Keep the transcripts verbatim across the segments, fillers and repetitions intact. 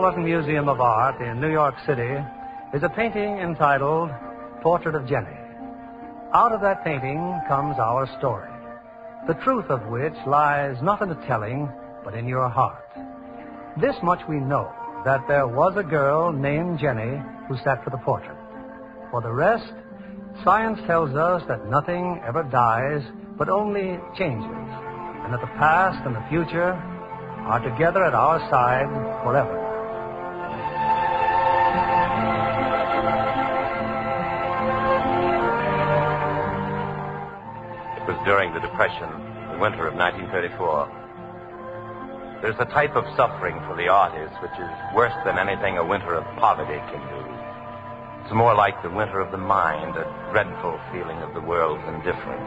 Metropolitan Museum of Art in New York City is a painting entitled Portrait of Jenny. Out of that painting comes our story, the truth of which lies not in the telling, but in your heart. This much we know, that there was a girl named Jenny who sat for the portrait. For the rest, science tells us that nothing ever dies, but only changes, and that the past and the future are together at our side forever. It was during the Depression, the winter of nineteen thirty-four. There's a type of suffering for the artist which is worse than anything a winter of poverty can do. It's more like the winter of the mind, a dreadful feeling of the world's indifference.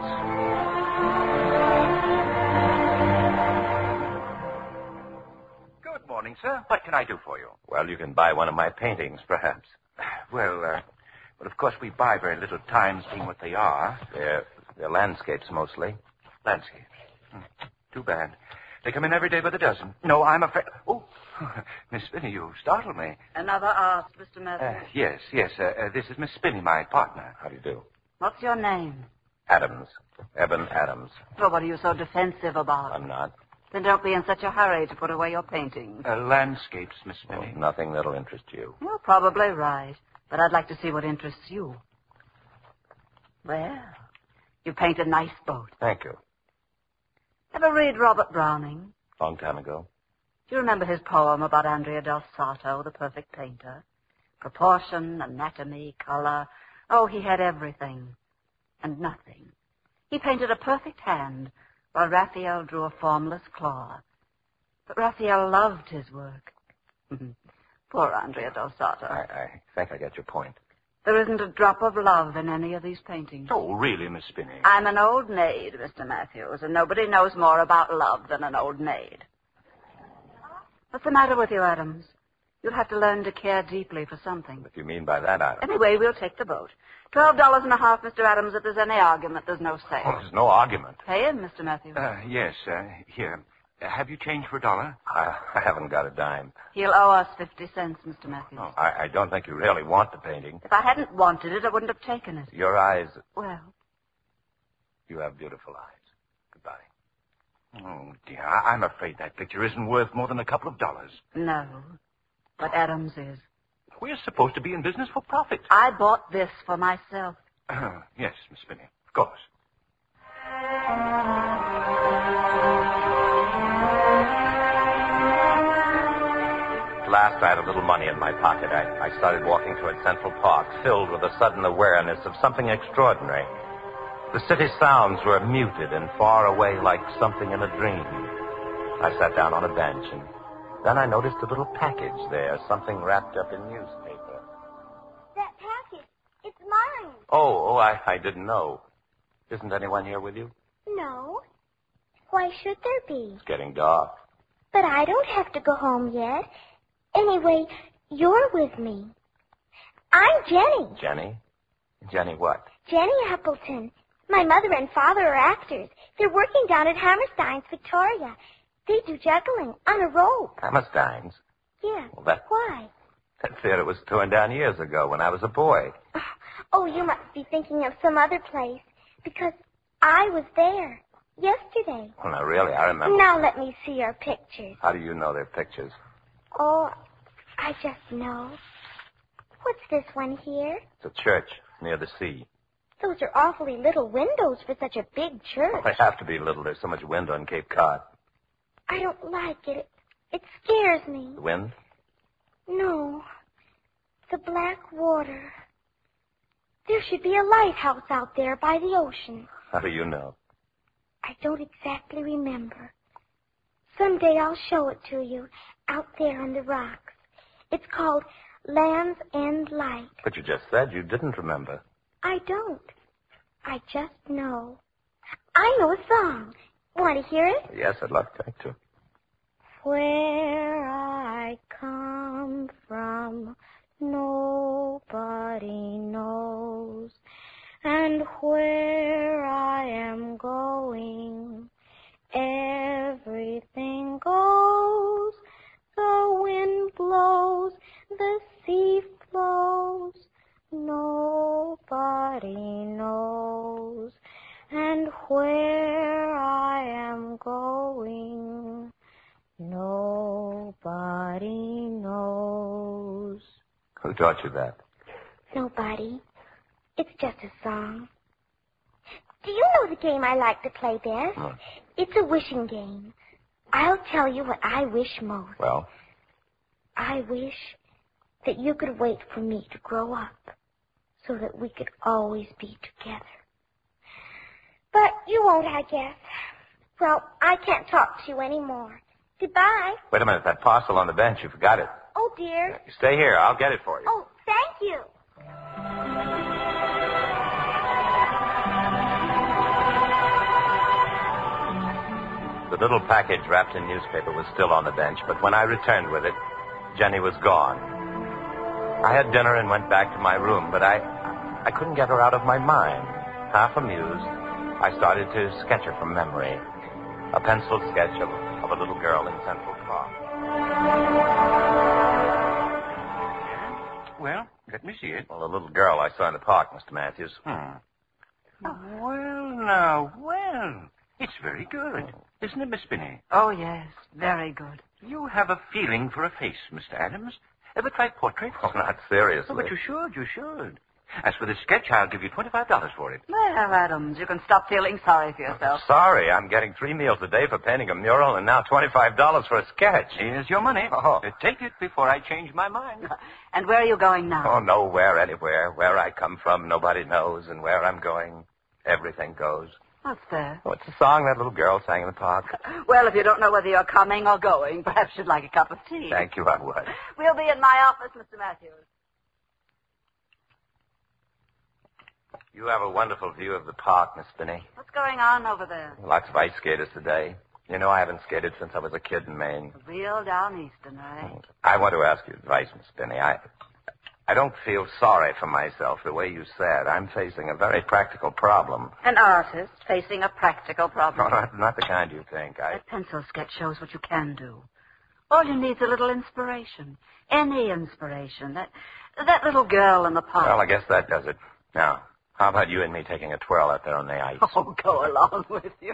Good morning, sir. What can I do for you? Well, you can buy one of my paintings, perhaps. Well, uh, well, of course, we buy very little time, seeing what they are. They're, they're landscapes, mostly. Landscapes. Hmm. Too bad. They come in every day by the dozen. No, I'm afraid... Oh, Miss Spinney, you startled me. Another ask, Mister Matthews? Uh, yes, yes. Uh, uh, this is Miss Spinney, my partner. How do you do? What's your name? Adams. Eben Adams. Well, what are you so defensive about? I'm not. Then don't be in such a hurry to put away your paintings. Uh, landscapes, Miss Oh, Spinney. nothing that'll interest you. You're probably right, but I'd like to see what interests you. Well, you paint a nice boat. Thank you. Ever read Robert Browning? Long time ago. Do you remember his poem about Andrea del Sarto, the perfect painter? Proportion, anatomy, color. Oh, he had everything and nothing. He painted a perfect hand, while Raphael drew a formless claw. But Raphael loved his work. Poor Andrea del Sarto. I, I think I get your point. There isn't a drop of love in any of these paintings. Oh, really, Miss Spinney? I'm an old maid, Mister Matthews, and nobody knows more about love than an old maid. What's the matter with you, Adams? You'll have to learn to care deeply for something. What do you mean by that, Adams? Anyway, we'll take the boat. Twelve dollars and a half, Mister Adams. If there's any argument, there's no sale. Oh, there's no argument. Pay him, Mister Matthews. Uh, yes, uh, here. Uh, have you changed for a dollar? I, I haven't got a dime. He'll owe us fifty cents, Mister Matthews. Oh, I, I don't think you really want the painting. If I hadn't wanted it, I wouldn't have taken it. Your eyes, Well, you have beautiful eyes. Goodbye. Oh, dear. I- I'm afraid that picture isn't worth more than a couple of dollars. no. But Adams is. We're supposed to be in business for profit. I bought this for myself. Uh, yes, Miss Spinney. Of course. At last, I had a little money in my pocket. I, I started walking toward Central Park, filled with a sudden awareness of something extraordinary. The city sounds were muted and far away like something in a dream. I sat down on a bench, and then I noticed a little package there, something wrapped up in newspaper. That package, it's mine. Oh, oh, I, I didn't know. Isn't anyone here with you? No. Why should there be? It's getting dark. But I don't have to go home yet. Anyway, you're with me. I'm Jenny. Jenny? Jenny what? Jenny Appleton. My mother and father are actors. They're working down at Hammerstein's, Victoria. They do juggling on a rope. Hammerstein's? Yeah. Well, that, Why? that theater was torn down years ago when I was a boy. Oh, you must be thinking of some other place. Because I was there yesterday. Well, no, really, I remember. Now let me see your pictures. How do you know they're pictures? Oh, I just know. What's this one here? It's a church near the sea. Those are awfully little windows for such a big church. Well, they have to be little. There's so much wind on Cape Cod. I don't like it. It, it scares me. The wind? No. The black water. There should be a lighthouse out there by the ocean. How do you know? I don't exactly remember. Someday I'll show it to you out there on the rocks. It's called Land's End Light. But you just said you didn't remember. I don't. I just know. I know a song. Want to hear it? Yes, I'd love to. Where I come from, nobody knows. And where I am going, everything goes. The wind blows Nobody knows. And where I am going, nobody knows. Who taught you that? Nobody. It's just a song. Do you know the game I like to play best? No. It's a wishing game. I'll tell you what I wish most. Well? I wish that you could wait for me to grow up so that we could always be together. But you won't, I guess. Well, I can't talk to you anymore. Goodbye. Wait a minute. That parcel on the bench, you forgot it. Oh, dear. You stay here. I'll get it for you. Oh, thank you. The little package wrapped in newspaper was still on the bench, but when I returned with it, Jenny was gone. I had dinner and went back to my room, but I, I couldn't get her out of my mind. Half amused, I started to sketch her from memory. A pencil sketch of, of a little girl in Central Park. Well, let me see it. Well, a little girl I saw in the park, Mister Matthews. Hmm. Well, now, well. It's very good. Isn't it, Miss Spinney? Oh, yes. Very good. You have a feeling for a face, Mister Adams. Ever tried portraits? Oh, not seriously. Oh, but you should, you should. As for the sketch, I'll give you twenty-five dollars for it. Well, Adams, you can stop feeling sorry for yourself. Sorry, I'm getting three meals a day for painting a mural and now twenty-five dollars for a sketch. Here's your money. Oh. Uh, take it before I change my mind. And where are you going now? Oh, nowhere, anywhere. Where I come from, nobody knows, and where I'm going, everything goes. What's that? What's the song that little girl sang in the park? Well, if you don't know whether you're coming or going, perhaps you'd like a cup of tea. Thank you, I would. We'll be in my office, Mister Matthews. You have a wonderful view of the park, Miss Spinney. What's going on over there? Lots of ice skaters today. You know, I haven't skated since I was a kid in Maine. Real down eastern, eh? I want to ask you advice, Miss Spinney. I, I don't feel sorry for myself the way you said. I'm facing a very practical problem. An artist facing a practical problem. No, not, not the kind you think. I... That pencil sketch shows what you can do. All you need is a little inspiration. Any inspiration. That that little girl in the park. Well, I guess that does it. Now, how about you and me taking a twirl out there on the ice? Oh, go along with you.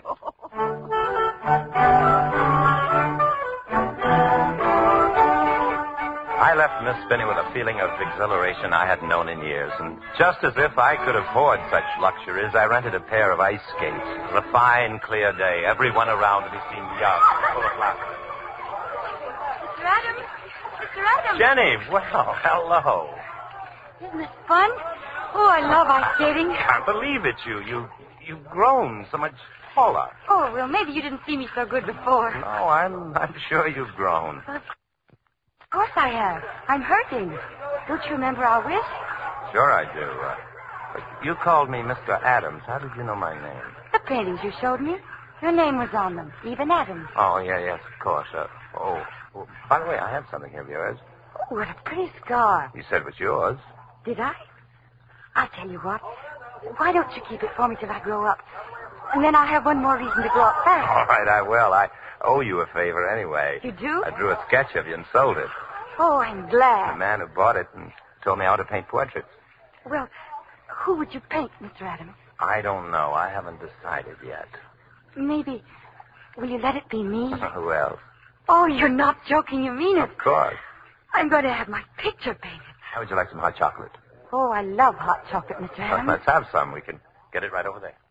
I left Miss Spinney with a feeling of exhilaration I hadn't known in years, and just as if I could afford such luxuries, I rented a pair of ice skates. It was a fine, clear day. Everyone around me seemed young and full of laughter. Mister Adams! Mister Adams! Jenny, well, hello. Isn't it fun? Oh, I love ice skating. Can't believe it, you. You, you've grown so much taller. Oh, well, maybe you didn't see me so good before. No, I'm, I'm sure you've grown. Well, of course I have. I'm hurting. Don't you remember our wish? Sure I do. Uh, but you called me Mister Adams. How did you know my name? The paintings you showed me. Your name was on them. Stephen Adams. Oh, yeah, yes, of course. Uh, oh, oh, by the way, I have something here of yours. Oh, what a pretty scar. You said it was yours. Did I? I'll tell you what. Why don't you keep it for me till I grow up? And then I'll have one more reason to grow up fast. All right, I will. I owe you a favor anyway. You do? I drew a sketch of you and sold it. Oh, I'm The glad. man who bought it and told me how to paint portraits. Well, who would you paint, Mister Adams? I don't know. I haven't decided yet. Maybe, will you let it be me? Who else? Oh, you're not joking. You mean it. Of course. I'm going to have my picture painted. How would you like some hot chocolate? Oh, I love hot chocolate, Mister Well, Adams. let's have some. We can get it right over there.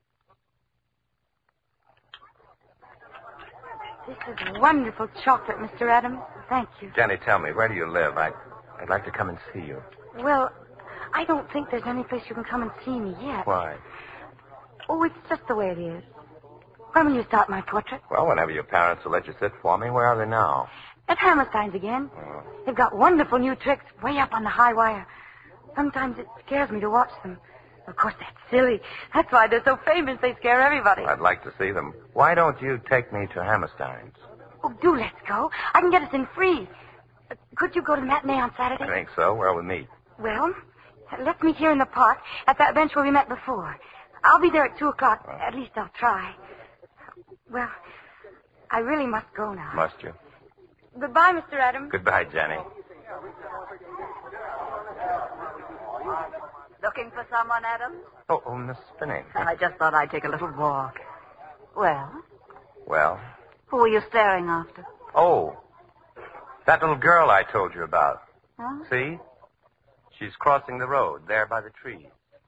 This is wonderful chocolate, Mister Adams. Thank you. Jenny, tell me, where do you live? I, I'd like to come and see you. Well, I don't think there's any place you can come and see me yet. Why? Oh, it's just the way it is. When will you start my portrait? Well, whenever your parents will let you sit for me. Where are they now? At Hammerstein's again. Oh. They've got wonderful new tricks way up on the high wire. Sometimes it scares me to watch them. Of course, that's silly. That's why they're so famous. They scare everybody. I'd like to see them. Why don't you take me to Hammerstein's? Oh, do let's go. I can get us in free. Uh, could you go to the matinee on Saturday? I think so. Where will we meet? Well, let's meet here in the park at that bench where we met before. I'll be there at two o'clock. At least I'll try. Well, I really must go now. Must you? Goodbye, Mister Adams. Goodbye, Jenny. Looking looking for someone, Adams? Oh, oh, Miss Spinney. I just thought I'd take a little walk. Well, Well? who are you staring after? Oh, that little girl I told you about. Huh? See? She's crossing the road there by the trees.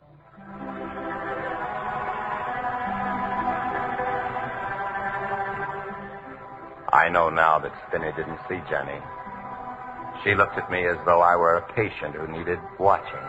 I know now that Spinney didn't see Jenny. She looked at me as though I were a patient who needed watching.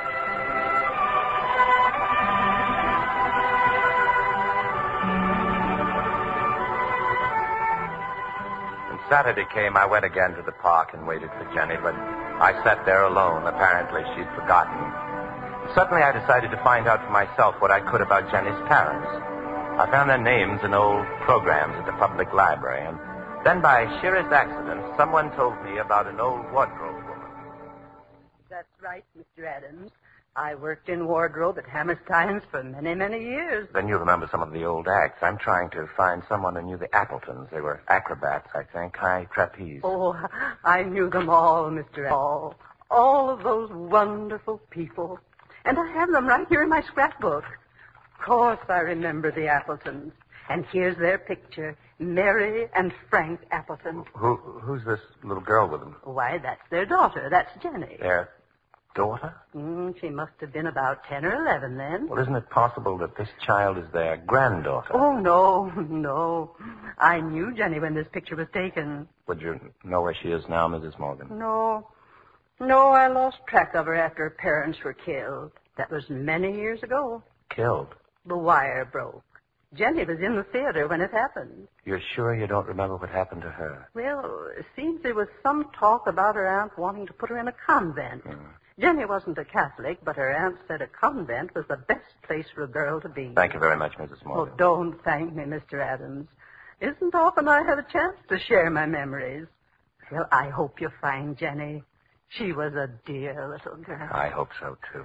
When Saturday came, I went again to the park and waited for Jenny, but I sat there alone. Apparently, she'd forgotten. Suddenly, I decided to find out for myself what I could about Jenny's parents. I found their names in old programs at the public library, and then by sheerest accident, someone told me about an old wardrobe woman. That's right, Mister Adams. I worked in wardrobe at Hammerstein's for many, many years. Then you remember some of the old acts. I'm trying to find someone who knew the Appletons. They were acrobats, I think, high trapeze. Oh, I knew them all, Mister Adams. All, all of those wonderful people. And I have them right here in my scrapbook. Of course I remember the Appletons. And here's their picture, Mary and Frank Appleton. Who, who's this little girl with them? Why, that's their daughter. That's Jenny. Their daughter? Mm, she must have been about ten or eleven then. Well, isn't it possible that this child is their granddaughter? Oh, no, no. I knew Jenny when this picture was taken. Would you know where she is now, Missus Morgan? No. No, I lost track of her after her parents were killed. That was many years ago. Killed? The wire broke. Jenny was in the theater when it happened. You're sure you don't remember what happened to her? Well, it seems there was some talk about her aunt wanting to put her in a convent. Mm. Jenny wasn't a Catholic, but her aunt said a convent was the best place for a girl to be. Thank you very much, Missus Oh, Morgan. don't thank me, Mister Adams. Isn't often I have a chance to share my memories. Well, I hope you find Jenny. She was a dear little girl. I hope so, too.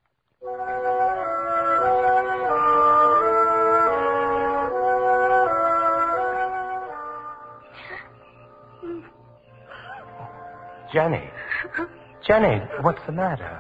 Jenny. Jenny, what's the matter?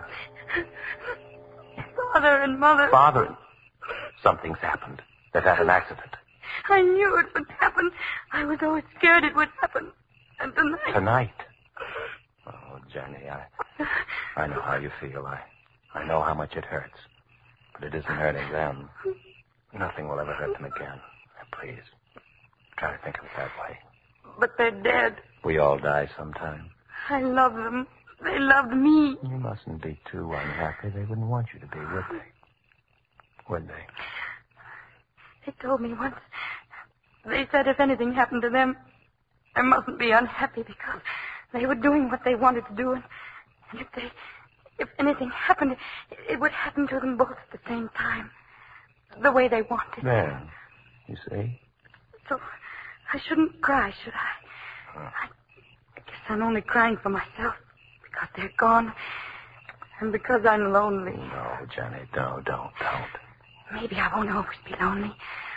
Father and Mother. Father. Something's happened. They've had an accident. I knew it would happen. I was always scared it would happen. And tonight... Tonight? Oh, Jenny, I I know how you feel. I, I know how much it hurts. But it isn't hurting them. Nothing will ever hurt them again. Please, try to think of it that way. But they're dead. We all die sometime. I love them. They loved me. You mustn't be too unhappy. They wouldn't want you to be, would they? Would they? They told me once. They said if anything happened to them, I mustn't be unhappy because they were doing what they wanted to do. And, and if they, if anything happened, it, it would happen to them both at the same time. The way they wanted. There. You see? So I shouldn't cry, should I? Huh. I, I guess I'm only crying for myself because they're gone and because I'm lonely. No, Jenny, no, don't, don't. Maybe I won't always be lonely.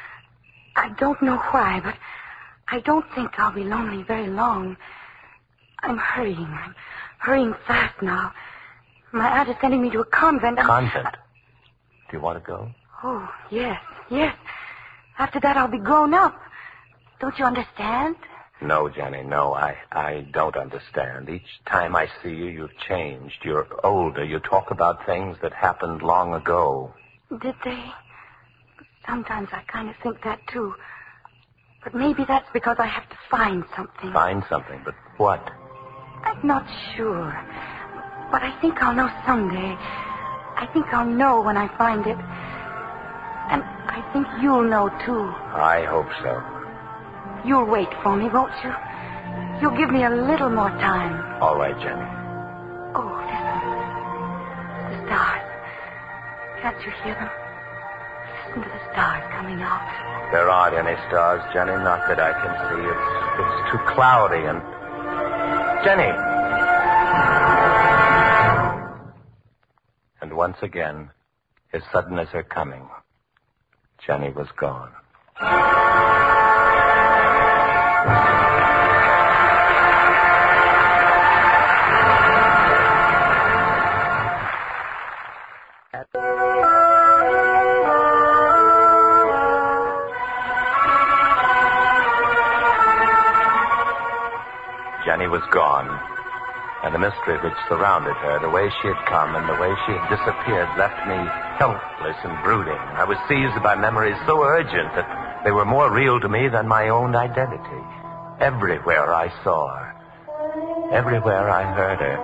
I don't know why, but I don't think I'll be lonely very long. I'm hurrying. I'm hurrying fast now. My aunt is sending me to a convent. Convent? Do you want to go? Oh, yes, yes. After that, I'll be grown up. Don't you understand? No, Jenny, no. I, I don't understand. Each time I see you, you've changed. You're older. You talk about things that happened long ago. Did they? Sometimes I kind of think that, too. But maybe that's because I have to find something. Find something, but what? I'm not sure. But I think I'll know someday. I think I'll know when I find it. And I think you'll know, too. I hope so. You'll wait for me, won't you? You'll give me a little more time. All right, Jenny. Oh, listen. The stars. Can't you hear them? Listen to the stars coming out. There aren't any stars, Jenny. Not that I can see. It's, it's too cloudy and... Jenny! And once again, as sudden as her coming, Jenny was gone. The mystery which surrounded her, the way she had come and the way she had disappeared, left me helpless and brooding. I was seized by memories so urgent that they were more real to me than my own identity. Everywhere I saw her. Everywhere I heard her.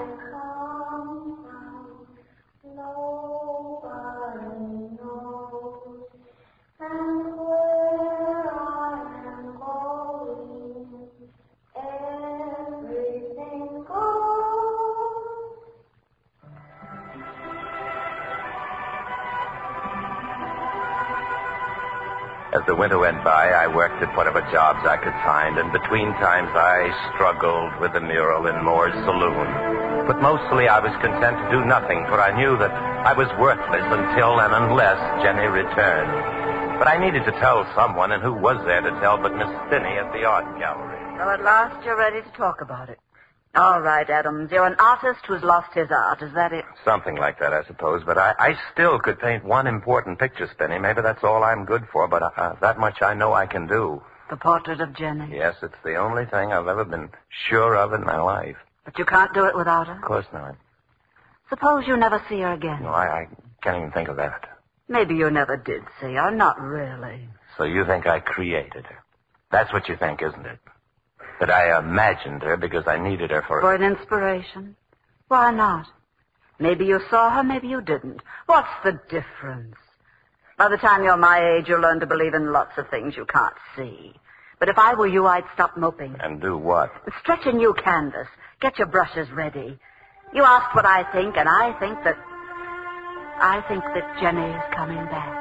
As the winter went by, I worked at whatever jobs I could find, and between times I struggled with the mural in Moore's saloon. But mostly I was content to do nothing, for I knew that I was worthless until and unless Jenny returned. But I needed to tell someone, and who was there to tell but Miss Finney at the art gallery? So at last you're ready to talk about it. All right, Adams. You're an artist who's lost his art. Is that it? Something like that, I suppose. But I, I still could paint one important picture, Spinny. Maybe that's all I'm good for, but uh, that much I know I can do. The portrait of Jenny? Yes, it's the only thing I've ever been sure of in my life. But you can't do it without her? Of course not. Suppose you never see her again? No, I, I can't even think of that. Maybe you never did see her. Not really. So you think I created her? That's what you think, isn't it? That I imagined her because I needed her for... For an inspiration? Why not? Maybe you saw her, maybe you didn't. What's the difference? By the time you're my age, you'll learn to believe in lots of things you can't see. But if I were you, I'd stop moping. And do what? Stretch a new canvas. Get your brushes ready. You asked what I think, and I think that... I think that Jenny is coming back.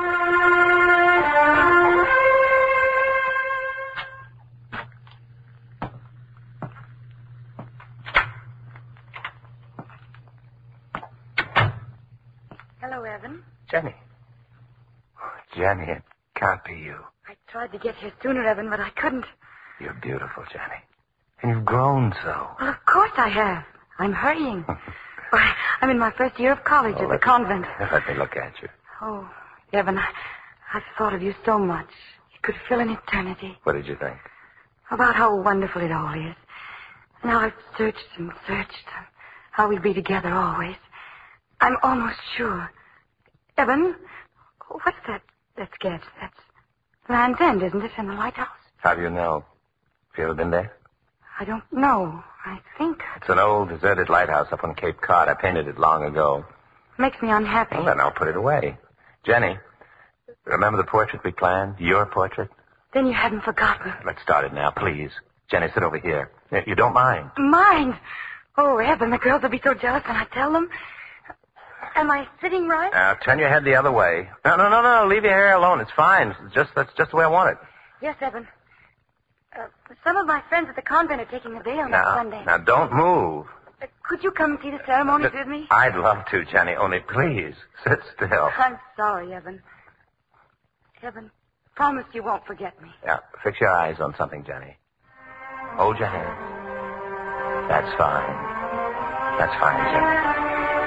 Hello, Evan. Jenny. Oh, Jenny, it can't be you. I tried to get here sooner, Evan, but I couldn't. You're beautiful, Jenny. And you've grown so. Well, of course I have. I'm hurrying. Why, I'm in my first year of college Oh, at let the me- convent. Let me look at you. Oh, Evan, I, I've thought of you so much. You could fill an eternity. What did you think? About how wonderful it all is. And how I've searched and searched. And how we'd be together always. I'm almost sure. Evan, what's that, that sketch? That's Land's End, isn't it, in the lighthouse? How do you know? Have you ever been there? I don't know. I think. It's an old deserted lighthouse up on Cape Cod. I painted it long ago. Makes me unhappy. Well, then I'll put it away. Jenny, remember the portrait we planned? Your portrait? Then you haven't forgotten. Let's start it now, please. Jenny, sit over here. You don't mind? Mind? Oh, Evan, the girls will be so jealous when I tell them. Am I sitting right? Now, turn your head the other way. No, no, no, no. Leave your hair alone. It's fine. It's just That's just the way I want it. Yes, Evan. Uh, some of my friends at the convent are taking the veil next Now, Sunday. now, don't move. Uh, could you come and see the ceremonies with me? I'd love to, Jenny. Only please, sit still. I'm sorry, Evan. Evan, promise you won't forget me. Now, fix your eyes on something, Jenny. Hold your hand. That's fine. That's fine, Jenny.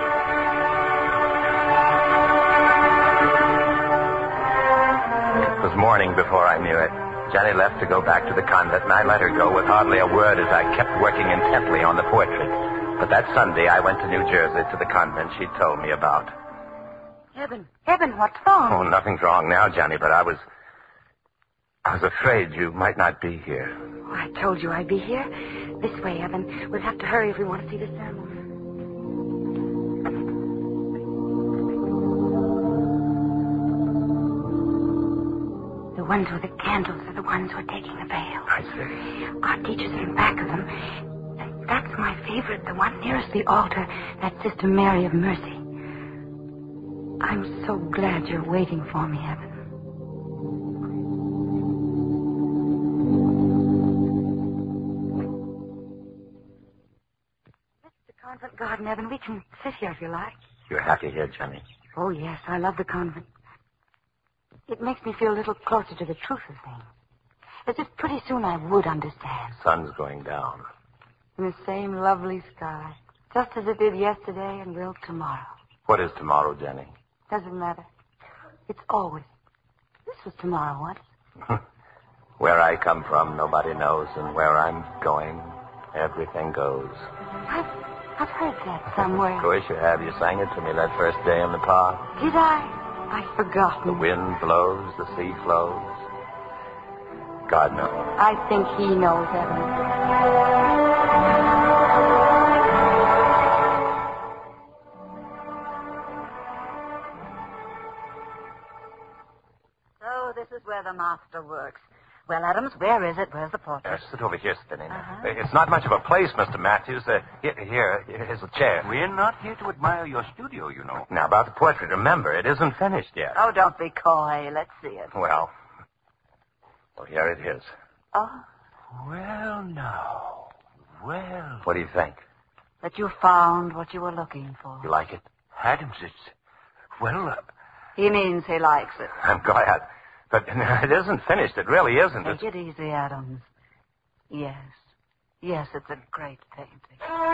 It was morning before I knew it. Jenny left to go back to the convent, and I let her go with hardly a word as I kept working intently on the portrait. But that Sunday, I went to New Jersey to the convent she'd told me about. Evan, Evan, what's wrong? Oh, nothing's wrong now, Johnny, but I was... I was afraid you might not be here. Oh, I told you I'd be here. This way, Evan. We'll have to hurry if we want to see the ceremony. The ones with the candles are the ones who are taking the veil. I see. Our teachers are in back of them. And that's my favorite, the one nearest the altar, that Sister Mary of Mercy. I'm so glad you're waiting for me, Evan. This is the convent garden, Evan. We can sit here if you like. You're happy here, Johnny. Oh, yes, I love the convent. It makes me feel a little closer to the truth of things. As if pretty soon I would understand. Sun's going down. In the same lovely sky. Just as it did yesterday and will tomorrow. What is tomorrow, Jenny? Doesn't matter. It's always. This was tomorrow once. Where I come from, nobody knows, and where I'm going, Everything goes. I've, I've heard that somewhere. Of course you have. You sang it to me that first day in the park. Did I? I've forgotten. The wind blows, the sea flows. God knows. I think he knows, Evan. So this is where the master works. Well, Adams, where is it? Where's the portrait? Uh, sit over here, Spinny. Uh-huh. It's not much of a place, Mister Matthews. Uh, here, here, here's a chair. We're not here to admire your studio, you know. Now, about the portrait, remember, it isn't finished yet. Oh, don't be coy. Let's see it. Well, well, here it is. Oh, Well, now. Well. What do you think? that you found what you were looking for. You like it? Adams, it's... Well, uh, He means he likes it. I'm glad. But it isn't finished. It really isn't. Take It's... it easy, Adams. Yes. Yes, it's a great painting.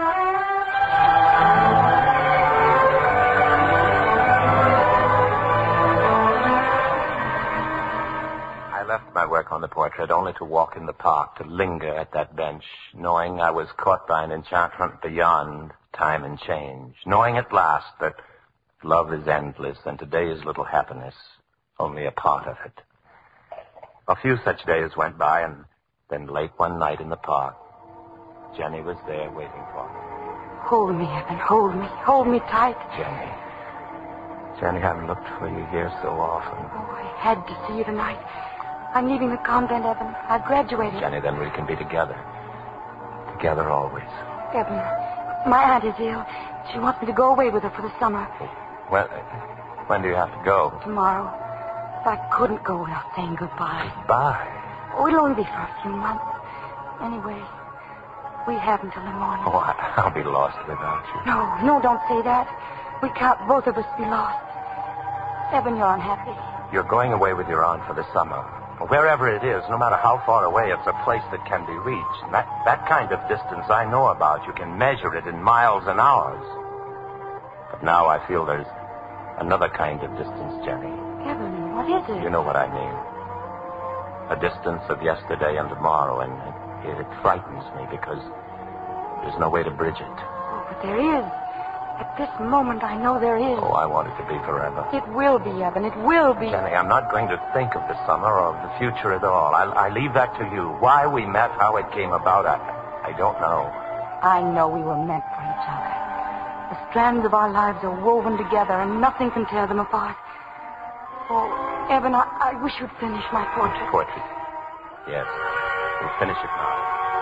I left my work on the portrait only to walk in the park, to linger at that bench, knowing I was caught by an enchantment beyond time and change, knowing at last that love is endless and today's little happiness only a part of it. A few such days went by, and then late one night in the park, Jenny was there waiting for me. Hold me, Evan. Hold me. Hold me tight. Jenny. Jenny, I've looked for you here so often. Oh, I had to see you tonight. I'm leaving the convent, Evan. I've graduated. Jenny, then we can be together. Together always. Evan, my aunt is ill. She wants me to go away with her for the summer. When, when do you have to go? Tomorrow. If I couldn't go without saying goodbye. Bye. Oh, it'll only be for a few months. Anyway, we have until the morning. Oh, I, I'll be lost without you. No, no, don't say that. We can't both of us be lost. Evan, you're unhappy. You're going away with your aunt for the summer. Wherever it is, no matter how far away, it's a place that can be reached. And that, that kind of distance I know about. You can measure it in miles and hours. But now I feel there's another kind of distance, Jenny. Evan, what is it? You know what I mean. A distance of yesterday and tomorrow, and it, it frightens me because there's no way to bridge it. Oh, but there is. At this moment, I know there is. Oh, I want it to be forever. It will be, Evan. It will be. Jenny, I'm not going to think of the summer or of the future at all. I, I leave that to you. Why we met, how it came about, I, I don't know. I know we were meant for each other. The strands of our lives are woven together, and nothing can tear them apart. Oh, Evan, I, I wish you'd finish my portrait. Portrait? Yes. We'll finish it now.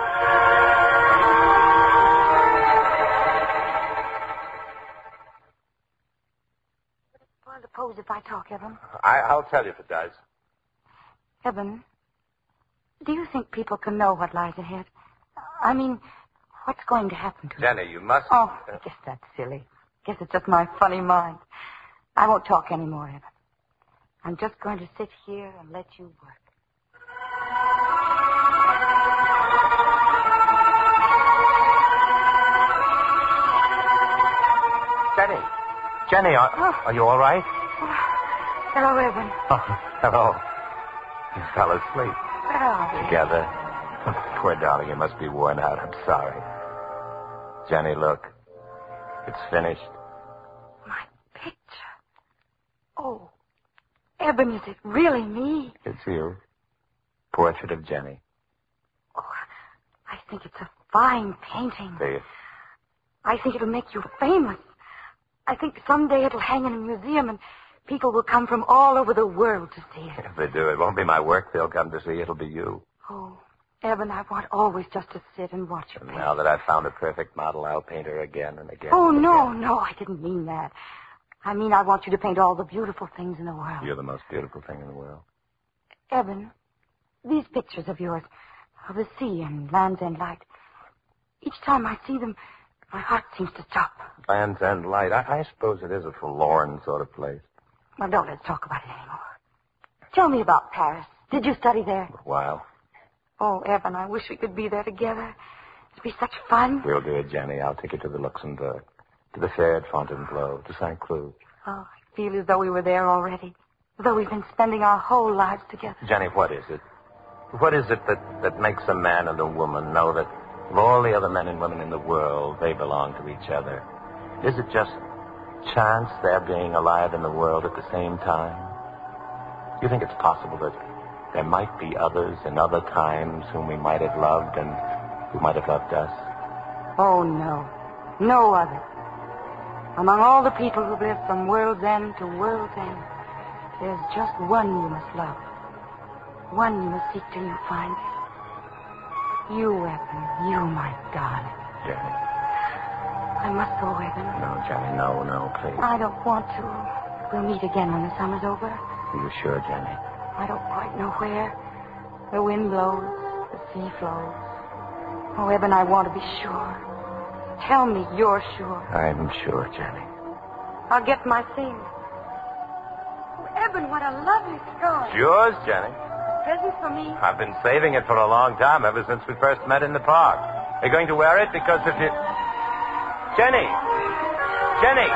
Well, suppose if I talk, Evan. I, I'll tell you if it does. Evan, do you think people can know what lies ahead? I mean, what's going to happen to Jenny, you must... Oh, I guess that's silly. Guess it's just my funny mind. I won't talk anymore, Evan. I'm just going to sit here and let you work. Jenny. Jenny, are, Oh. are you all right? Hello, Evan. Oh, hello. You fell asleep. Where are we? Together. Poor darling, you must be worn out. I'm sorry. Jenny, look. It's finished. My picture. Oh, Evan, is it really me? It's you. Portrait of Jenny. Oh, I think it's a fine painting. Do you? I think it'll make you famous. I think someday it'll hang in a museum and people will come from all over the world to see it. If they do, it won't be my work they'll come to see. It'll be you. Oh, Evan, I want always just to sit and watch you And paint. now that I've found a perfect model, I'll paint her again and again. Oh, and no, again. no, I didn't mean that. I mean, I want you to paint all the beautiful things in the world. You're the most beautiful thing in the world. Evan, these pictures of yours, of the sea and Land's End Light, each time I see them, my heart seems to stop. Land's End Light. I, I suppose it is a forlorn sort of place. Well, don't let's talk about it anymore. Tell me about Paris. Did you study there? For a while. Oh, Evan, I wish we could be there together. It'd be such fun. We'll do it, Jenny. I'll take you to the Luxembourg, to the fair at Fontainebleau, to Saint Cloud. Oh, I feel as though we were there already. As though we've been spending our whole lives together. Jenny, what is it? What is it that, that makes a man and a woman know that Of all the other men and women in the world, they belong to each other. Is it just chance their being alive in the world at the same time? You think it's possible that there might be others in other times whom we might have loved and who might have loved us? Oh, no. No other. Among all the people who've lived from world's end to world's end, there's just one you must love. One you must seek till you find it. You, Eben. You, my darling. Jenny. I must go, Eben. No, Jenny, no, no, please. I don't want to. We'll meet again when the summer's over. Are you sure, Jenny? I don't quite know where. The wind blows, the sea flows. Oh, Eben, I want to be sure. Tell me you're sure. I'm sure, Jenny. I'll get my things. Oh, Eben, what a lovely scarf. It's yours, Jenny. Present for me. I've been saving it for a long time, ever since we first met in the park. You're going to wear it because if you... Jenny! Jenny!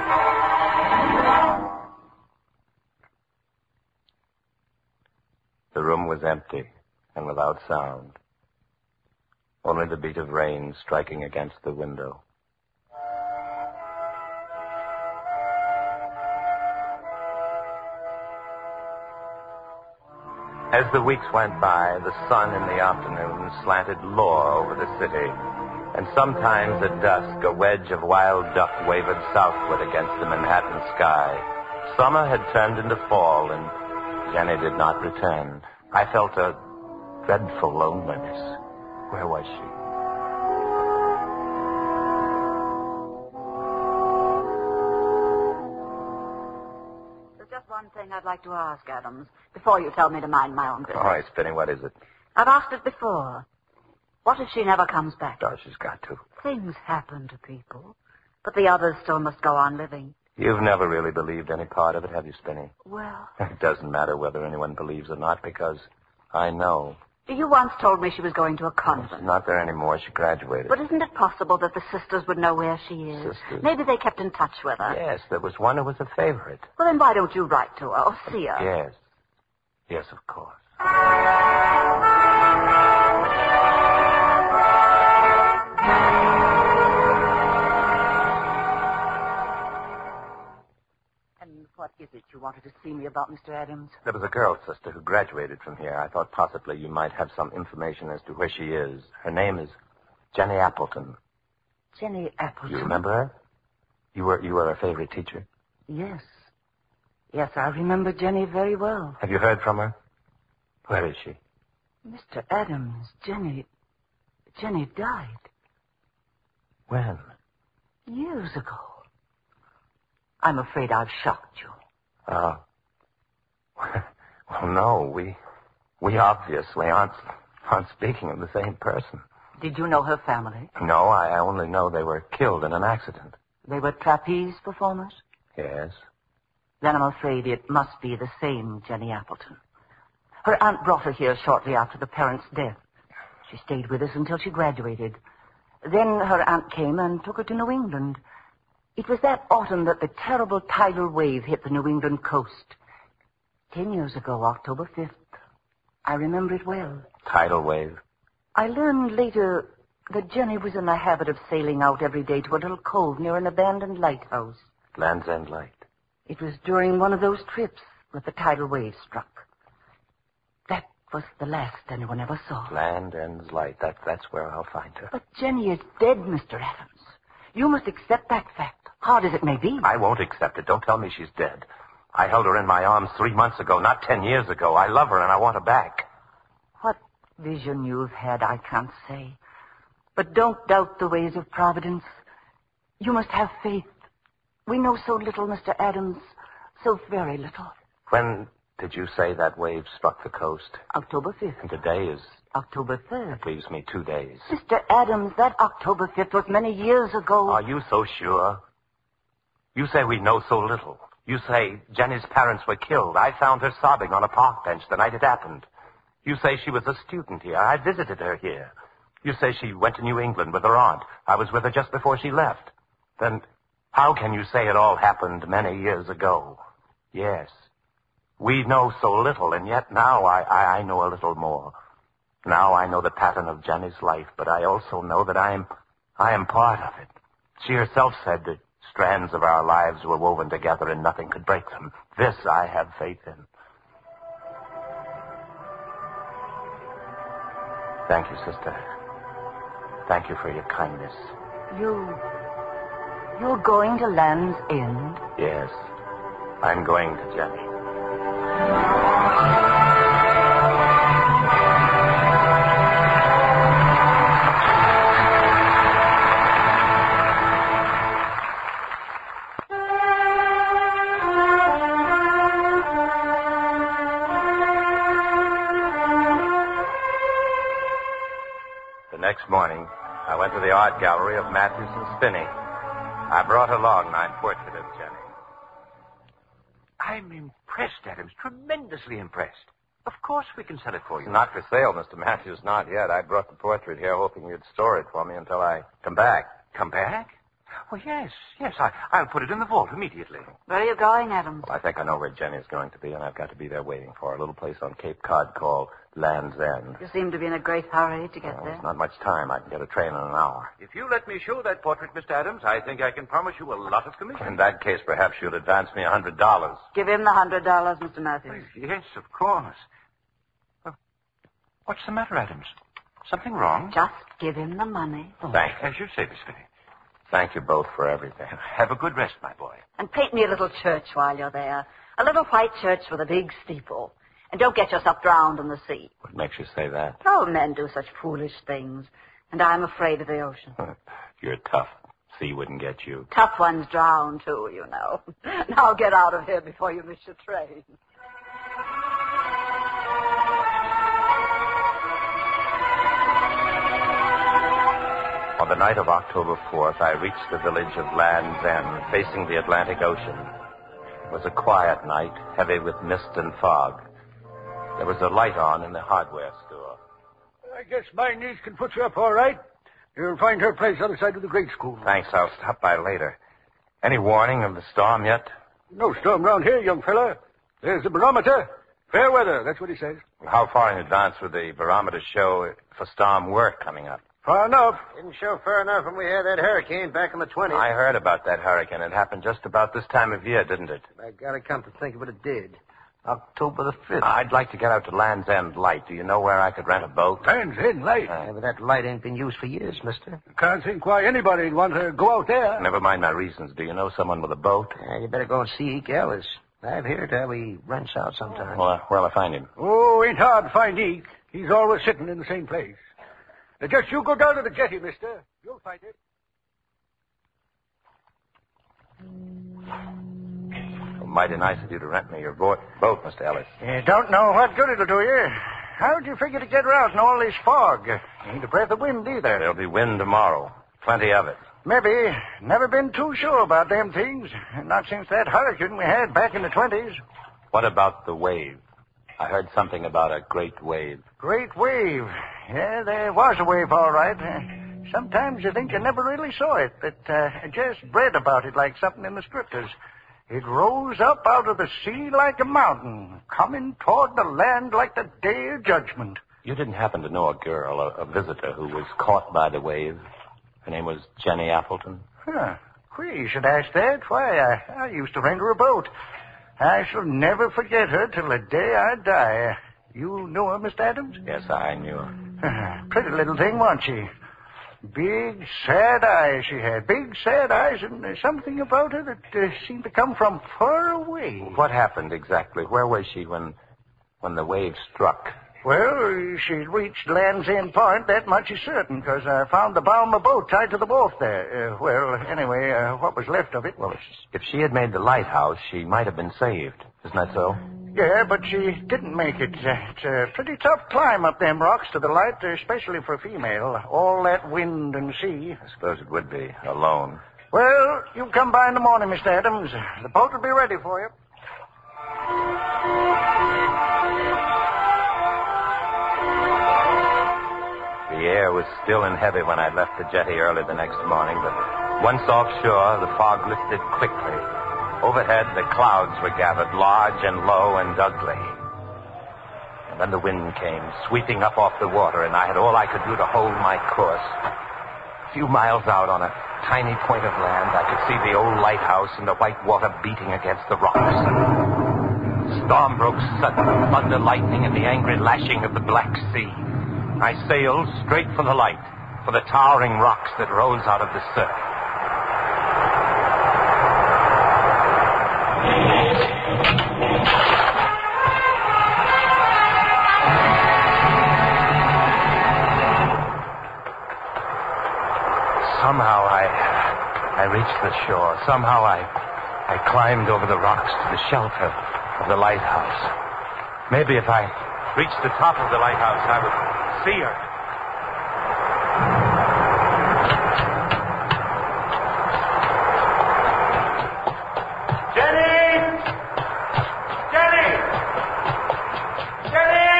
The room was empty and without sound. Only the beat of rain striking against the window. As the weeks went by, the sun in the afternoon slanted low over the city, and sometimes at dusk a wedge of wild duck wavered southward against the Manhattan sky. Summer had turned into fall, and Jenny did not return. I felt a dreadful loneliness. Where was she? There's just one thing I'd like to ask, Adams, before you tell me to mind my own business. All right, Spinny, what is it? I've asked it before. What if she never comes back? Oh, she's got to. Things happen to people, but the others still must go on living. You've never really believed any part of it, have you, Spinny? Well... It doesn't matter whether anyone believes or not, because I know. You once told me she was going to a convent. She's not there anymore. She graduated. But isn't it possible that the sisters would know where she is? Sisters? Maybe they kept in touch with her. Yes, there was one who was a favorite. Well, then why don't you write to her or see her? Yes. Yes, of course. What is it you wanted to see me about, Mister Adams? There was a girl, sister, who graduated from here. I thought possibly you might have some information as to where she is. Her name is Jenny Appleton. Jenny Appleton? You remember her? You were you were her favorite teacher? Yes. Yes, I remember Jenny very well. Have you heard from her? Where is she? Mister Adams, Jenny... Jenny died. When? Years ago. I'm afraid I've shocked you. Oh. Uh, well, no, we... We obviously aren't, aren't speaking of the same person. Did you know her family? No, I, I only know they were killed in an accident. They were trapeze performers? Yes. Then I'm afraid it must be the same Jenny Appleton. Her aunt brought her here shortly after the parents' death. She stayed with us until she graduated. Then her aunt came and took her to New England. It was that autumn that the terrible tidal wave hit the New England coast. Ten years ago, October fifth. I remember it well. Tidal wave? I learned later that Jenny was in the habit of sailing out every day to a little cove near an abandoned lighthouse. Land's End Light. It was during one of those trips that the tidal wave struck. That was the last anyone ever saw. Land End's Light. That, that's where I'll find her. But Jenny is dead, Mister Adams. You must accept that fact, hard as it may be. I won't accept it. Don't tell me she's dead. I held her in my arms three months ago, not ten years ago. I love her and I want her back. What vision you've had, I can't say. But don't doubt the ways of Providence. You must have faith. We know so little, Mister Adams. So very little. When did you say that wave struck the coast? October fifth. And today is... October third. That leaves me two days. Mister Adams, that October fifth was many years ago. Are you so sure? You say we know so little. You say Jenny's parents were killed. I found her sobbing on a park bench the night it happened. You say she was a student here. I visited her here. You say she went to New England with her aunt. I was with her just before she left. Then how can you say it all happened many years ago? Yes. We know so little, and yet now I, I, I know a little more. Now I know the pattern of Jenny's life, but I also know that I am, I am part of it. She herself said that strands of our lives were woven together and nothing could break them. This I have faith in. Thank you, sister. Thank you for your kindness. You... You're going to Land's End? Yes. I'm going to Jenny. The next morning, I went to the art gallery of Matthews and Spinney. I brought along my portrait of Jenny. I'm impressed, Adams. Tremendously impressed. Of course we can sell it for you. Not for sale, Mister Matthews, not yet. I brought the portrait here hoping you'd store it for me until I come back. Come back? Well, yes, yes. I, I'll put it in the vault immediately. Where are you going, Adams? Well, I think I know where Jenny's going to be, and I've got to be there waiting for her. A little place on Cape Cod called Land's End. You seem to be in a great hurry to get Well, there. there's not much time. I can get a train in an hour. If you let me show that portrait, Mister Adams, I think I can promise you a lot of commission. In that case, perhaps you'll advance me a hundred dollars. Give him the hundred dollars, Mister Matthews. Yes, of course. Well, what's the matter, Adams? Something wrong? Just give him the money. Thank you. As you say, Miss Finney. Thank you both for everything. Have a good rest, my boy. And paint me a little church while you're there. A little white church with a big steeple. And don't get yourself drowned in the sea. What makes you say that? Oh, men do such foolish things. And I'm afraid of the ocean. You're tough. Sea wouldn't get you. Tough ones drown, too, you know. Now get out of here before you miss your train. On the night of October fourth, I reached the village of Land's End, facing the Atlantic Ocean. It was a quiet night, heavy with mist and fog. There was a light on in the hardware store. I guess my niece can put you up all right. You'll find her place on the side of the grade school. Thanks, I'll stop by later. Any warning of the storm yet? No storm round here, young fella. There's the barometer. Fair weather, that's what he says. How far in advance would the barometer show for storm work coming up? Far enough. Didn't show far enough when we had that hurricane back in the twenties. I heard about that hurricane. It happened just about this time of year, didn't it? I gotta come to think of it, it did. October the fifth. I'd like to get out to Land's End Light. Do you know where I could rent a boat? Land's End Light. Yeah, but that light ain't been used for years, mister. Can't think why anybody'd want to go out there. Never mind my reasons. Do you know someone with a boat? Yeah, you better go and see Eke Ellis. I've heard how he rents out sometimes. Well, where'll I find him? Oh, ain't hard to find Eke. He's always sitting in the same place. Uh, just you go down to the jetty, mister. You'll find it. Oh, mighty nice of you to rent me your boat, boat Mister Ellis. You don't know what good it'll do you. How'd you figure to get around in all this fog? Ain't a breath of wind either. There'll be wind tomorrow. Plenty of it. Maybe. Never been too sure about them things. Not since that hurricane we had back in the twenties. What about the wave? I heard something about a great wave. Great wave. Yeah, there was a wave, all right. Uh, sometimes you think you never really saw it, but uh, just read about it like something in the scriptures. It rose up out of the sea like a mountain, coming toward the land like the day of judgment. You didn't happen to know a girl, a, a visitor, who was caught by the wave? Her name was Jenny Appleton. Huh. Queer you should ask that. Why, I, I used to rent her a boat. I shall never forget her till the day I die. You knew her, Mister Adams? Yes, I knew her. Pretty little thing, wasn't she? Big, sad eyes she had. Big, sad eyes, and there's something about her that uh, seemed to come from far away. What happened exactly? Where was she when when the wave struck? Well, she'd reached Land's End Point, that much is certain, because I found the bow of my boat tied to the wharf there. Uh, well, anyway, uh, what was left of it. Well, if, if she had made the lighthouse, she might have been saved. Isn't that so? Yeah, but she didn't make it. Uh, it's a pretty tough climb up them rocks to the light, especially for a female. All that wind and sea. I suppose it would be, alone. Well, you come by in the morning, Mister Adams. The boat will be ready for you. The air was still and heavy when I left the jetty early the next morning, but once offshore, the fog lifted quickly. Overhead, the clouds were gathered, large and low and ugly. And Then the wind came, sweeping up off the water, and I had all I could do to hold my course. A few miles out on a tiny point of land, I could see the old lighthouse and the white water beating against the rocks. The storm broke sudden, thunder, lightning, and the angry lashing of the Black Sea. I sailed straight for the light, for the towering rocks that rose out of the surf. Somehow I, I reached the shore. Somehow I, I climbed over the rocks to the shelter of the lighthouse. Maybe if I reached the top of the lighthouse, I would see her. Jenny! Jenny! Jenny!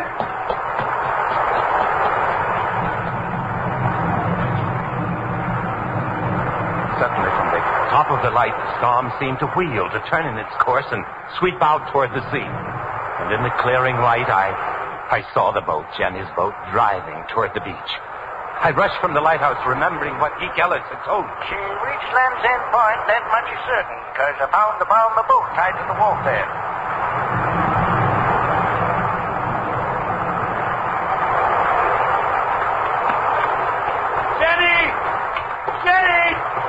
Suddenly, from the top of the light, the storm seemed to wheel, to turn in its course and sweep out toward the sea. And in the clearing light, I, I saw the boat, Jenny's boat, driving toward the beach. I rushed from the lighthouse, remembering what Deke Ellis had told me. She reached Land's End Point, that much is certain, because I found the bow of the boat tied to the wharf there. Jenny! Jenny!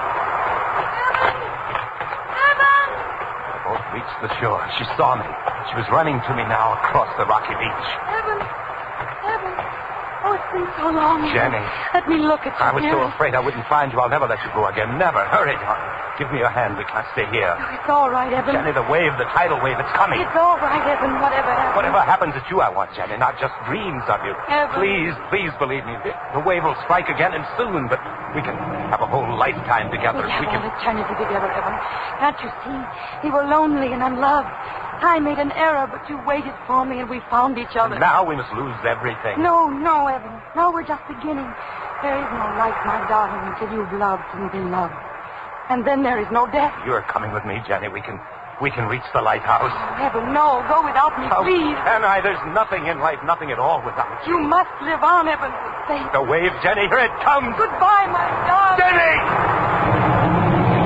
Evan! The boat reached the shore. She saw me. She was running to me now across the rocky beach. Evan! Evan! Oh, it's been so long. Jenny. Let me look at you. I was so dearest. afraid I wouldn't find you. I'll never let you go again. Never. Hurry, darling. Give me your hand. We can't stay here. Oh, it's all right, Evan. Jenny, the wave, the tidal wave, it's coming. It's all right, Evan. Whatever happens. Whatever happens, it's you I want, Jenny, not just dreams of you. Evan. Please, please believe me. The, the wave will strike again and soon, but we can have a whole lifetime together. We have we can. all eternity together, Evan. Can't you see? We were lonely and unloved. I made an error, but you waited for me and we found each other. Now we must lose everything. No, no, Evan. No, we're just beginning. There is no life, my darling, until you've loved and been loved. And then there is no death. You're coming with me, Jenny. We can we can reach the lighthouse. Oh, Evan, no. Go without me, How please. can I? There's nothing in life, nothing at all without you. You must live on, Evan. Say The wave, Jenny, here it comes. goodbye, my darling. Jenny!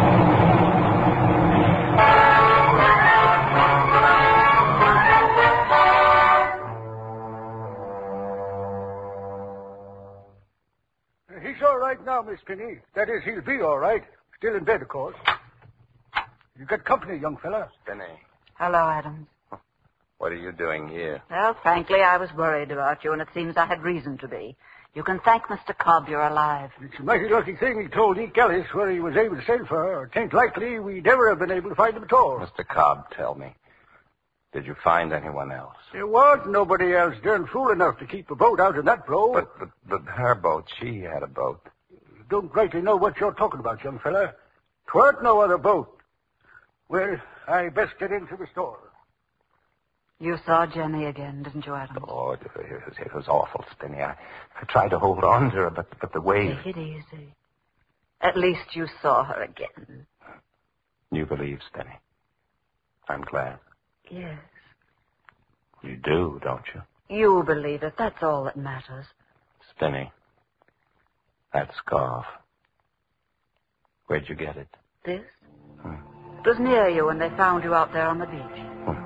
He's all right now, Miss Penny. That is, he'll be all right. Still in bed, of course. You got company, young fella. Jenny, Hello, Adams. what are you doing here? Well, frankly, I was worried about you, and it seems I had reason to be. You can thank Mister Cobb you're alive. It's a mighty lucky thing he told Deke Ellis where he was able to send for her. It ain't likely we'd ever have been able to find him at all. Mister Cobb, tell me. Did you find anyone else? There was nobody else darn fool enough to keep a boat out in that blow. But, but, but her boat, she had a boat. You don't rightly know what you're talking about, young fella. 'Tweren't no other boat. Well, I best get into the store. You saw Jenny again, didn't you, Adams? Oh, it was, it was awful, Spinny. I, I tried to hold on to her, but, but the wave... Take it easy. At least you saw her again. You believe, Spinny. I'm glad. Yes. You do, don't you? You believe it. That's all that matters. Spinny, that scarf. Where'd you get it? This? Hmm. It was near you when they found you out there on the beach.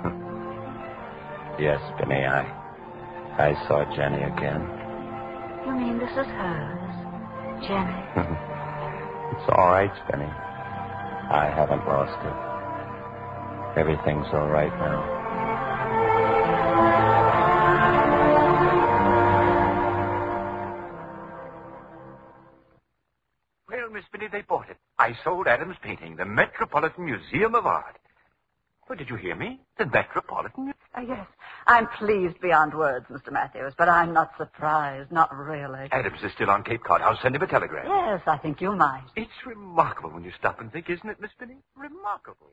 Yes, Spinny, I... I saw Jenny again. You mean this is hers? Jenny? It's all right, Spinny. I haven't lost it. Everything's all right now. Well, Miss Spinny, they bought it. I sold Adams' painting, the Metropolitan Museum of Art. Oh, did you hear me? The Metropolitan... Uh, yes. I'm pleased beyond words, Mister Matthews, but I'm not surprised. Not really. Adams is still on Cape Cod. I'll send him a telegram. Yes, I think you might. It's remarkable when you stop and think, isn't it, Miss Spinny? Remarkable.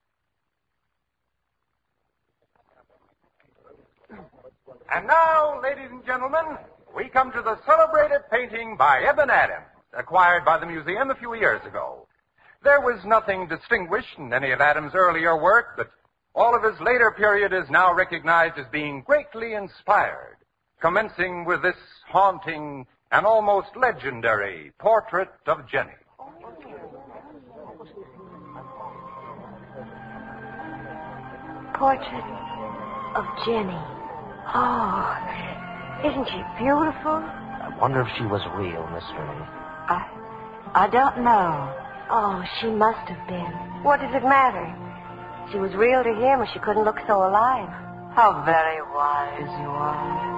And now, ladies and gentlemen, we come to the celebrated painting by Eben Adams, acquired by the museum a few years ago. There was nothing distinguished in any of Adams' earlier work, but All of his later period is now recognized as being greatly inspired, commencing with this haunting and almost legendary Portrait of Jenny. Portrait of Jenny. Oh, isn't she beautiful? I wonder if she was real, Miss Finney. I, I don't know. Oh, she must have been. What does it matter? She was real to him, or she couldn't look so alive. How very wise you are.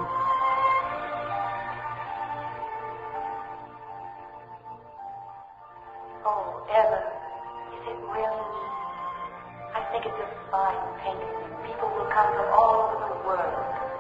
Oh, Eva, is it really? I think it's a fine painting. People will come from all over the world.